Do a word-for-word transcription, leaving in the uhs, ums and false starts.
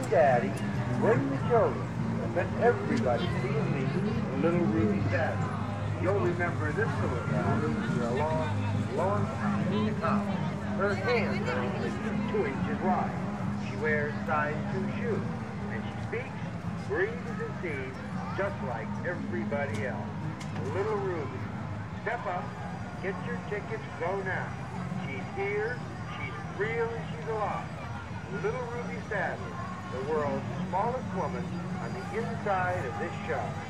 Daddy, bring the children. Let everybody see and meet little Ruby Savage. You'll remember this little gal for a long, long time to come. Her hands are only two inches wide. She wears size two shoes, and she speaks, breathes, and sees just like everybody else. Little Ruby, step up, get your tickets, go now. She's here, she's real, and she's alive. Little Ruby Savage, the world's smallest woman on the inside of this show.